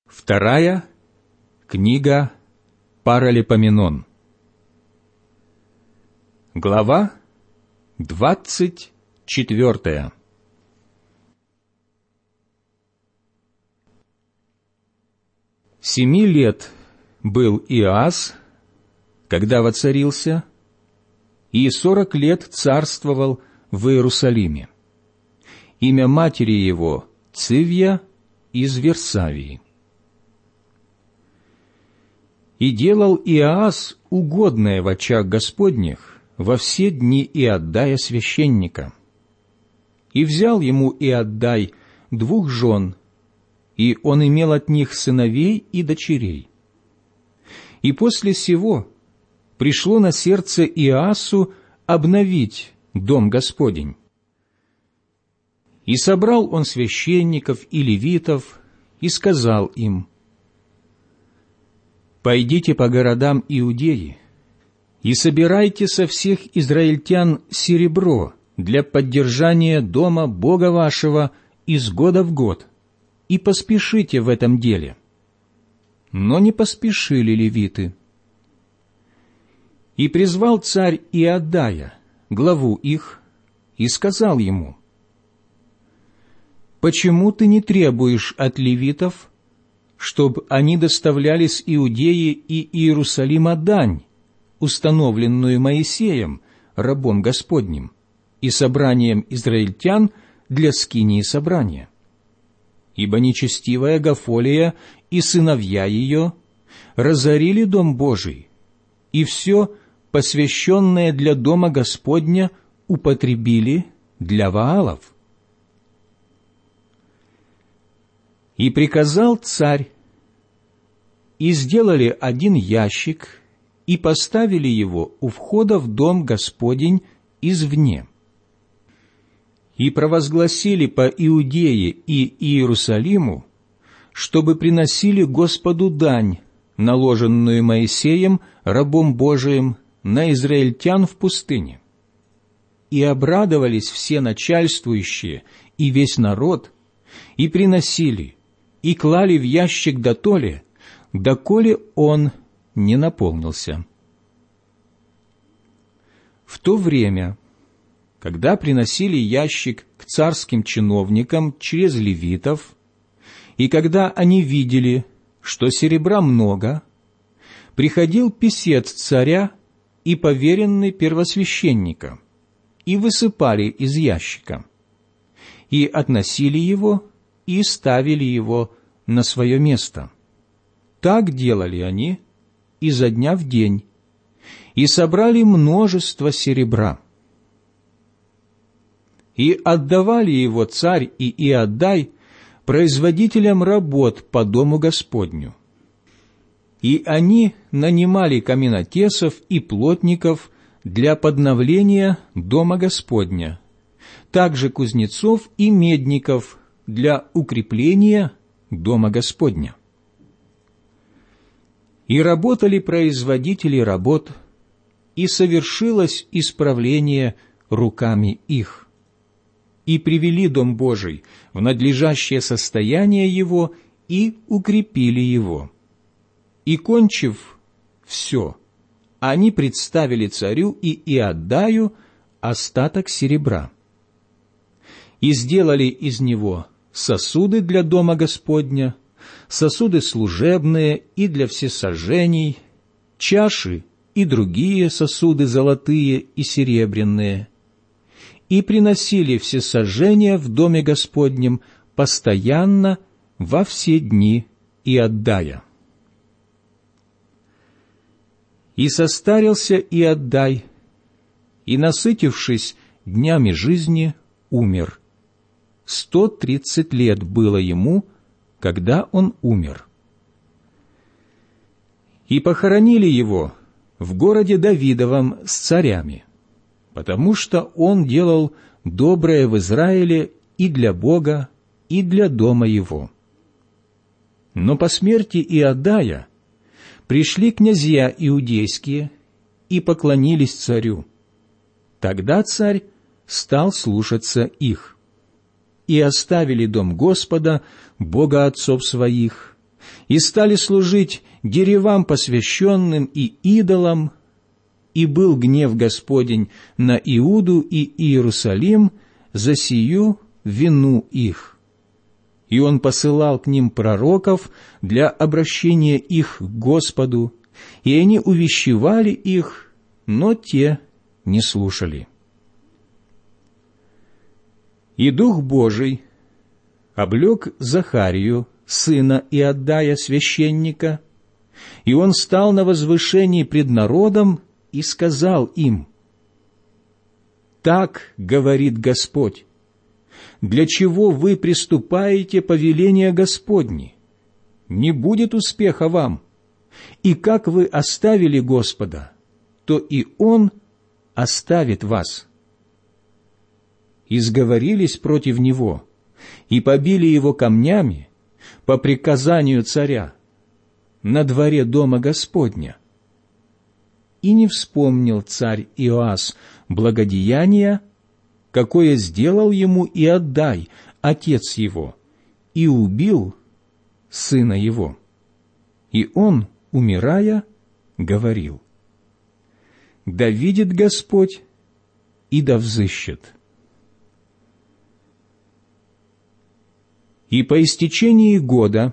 Вторая книга Паралипоменон. Глава 24. Семи лет был Иоас, когда воцарился, и 40 лет царствовал в Иерусалиме. Имя матери его Цивья из Версавии. И делал Иоас угодное в очах Господних во все дни Иоддая священника. И взял ему Иоддай 2 жен, и он имел от них сыновей и дочерей. И после сего пришло на сердце Иоасу обновить дом Господень. И собрал он священников и левитов, и сказал им: «Пойдите по городам Иудеи и собирайте со всех израильтян серебро для поддержания дома Бога вашего из года в год, и поспешите в этом деле». Но не поспешили левиты. И призвал царь Иоддая, главу их, и сказал ему: «Почему ты не требуешь от левитов, чтобы они доставляли с Иудеи и Иерусалима дань, установленную Моисеем, рабом Господним, и собранием израильтян для скинии собрания? Ибо нечестивая Гафолия и сыновья ее разорили дом Божий, и все, посвященное для дома Господня, употребили для Ваалов». И приказал царь, и сделали один ящик, и поставили его у входа в дом Господень извне. И провозгласили по Иудее и Иерусалиму, чтобы приносили Господу дань, наложенную Моисеем, рабом Божиим, на израильтян в пустыне. И обрадовались все начальствующие и весь народ, и приносили, и клали в ящик дотоле, доколе он не наполнился. В то время, когда приносили ящик к царским чиновникам через левитов, и когда они видели, что серебра много, приходил писец царя и поверенный первосвященника, и высыпали из ящика, и относили его, и ставили его на свое место. Так делали они изо дня в день, и собрали множество серебра. И отдавали его царь и Иоддай производителям работ по дому Господню. И они нанимали каменотесов и плотников для подновления дома Господня, также кузнецов и медников для укрепления дома Господня. И работали производители работ, и совершилось исправление руками их, и привели дом Божий в надлежащее состояние его, и укрепили его. И, кончив все, они представили царю и Иоддаю остаток серебра. И сделали из него сосуды для дома Господня, сосуды служебные и для всесожжений, чаши и другие сосуды золотые и серебряные, и приносили всесожжения в доме Господнем постоянно во все дни Иоддая. И состарился Иоддай, и, насытившись днями жизни, умер. 130 лет было ему, когда он умер. И похоронили его в городе Давидовом с царями, потому что он делал доброе в Израиле и для Бога, и для дома его. Но по смерти Иоддая пришли князья иудейские и поклонились царю. Тогда царь стал слушаться их. И оставили дом Господа, Бога отцов своих, и стали служить деревам посвященным и идолам, и был гнев Господень на Иуду и Иерусалим за сию вину их. И Он посылал к ним пророков для обращения их к Господу, и они увещевали их, но те не слушали. И Дух Божий облек Захарию, сына Иоддая, священника, и он стал на возвышении пред народом и сказал им: «Так говорит Господь, для чего вы приступаете повеления Господни? Не будет успеха вам, и как вы оставили Господа, то и Он оставит вас». И сговорились против него, и побили его камнями по приказанию царя на дворе дома Господня. И не вспомнил царь Иоас благодеяния, какое сделал ему Иоддай, отец его, и убил сына его. И он, умирая, говорил: «Да видит Господь и да взыщет». И по истечении года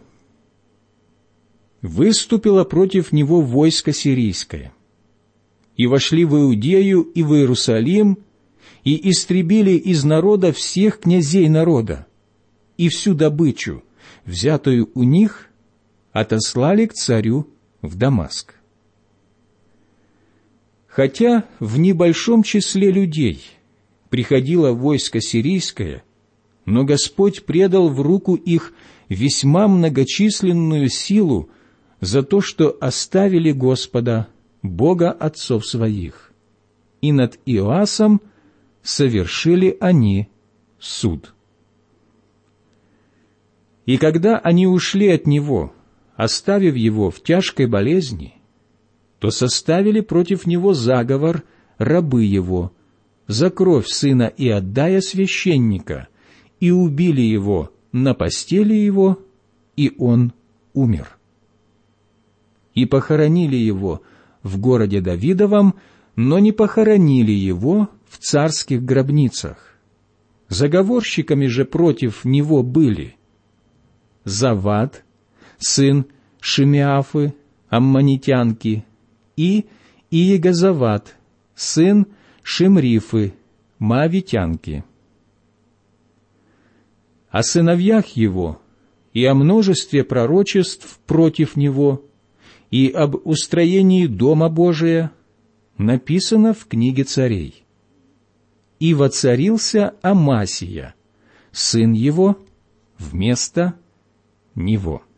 выступило против него войско сирийское, и вошли в Иудею и в Иерусалим, и истребили из народа всех князей народа, и всю добычу, взятую у них, отослали к царю в Дамаск. Хотя в небольшом числе людей приходило войско сирийское, но Господь предал в руку их весьма многочисленную силу за то, что оставили Господа, Бога отцов своих, и над Иоасом совершили они суд. И когда они ушли от него, оставив его в тяжкой болезни, то составили против него заговор рабы его за кровь сына Иоддая священника, и убили его на постели его, и он умер. И похоронили его в городе Давидовом, но не похоронили его в царских гробницах. Заговорщиками же против него были Завад, сын Шимеафы, аммонитянки, и Иегозавад, сын Шимрифы, моавитянки. О сыновьях его и о множестве пророчеств против него и об устроении Дома Божия написано в книге царей. И воцарился Амасия, сын его, вместо него.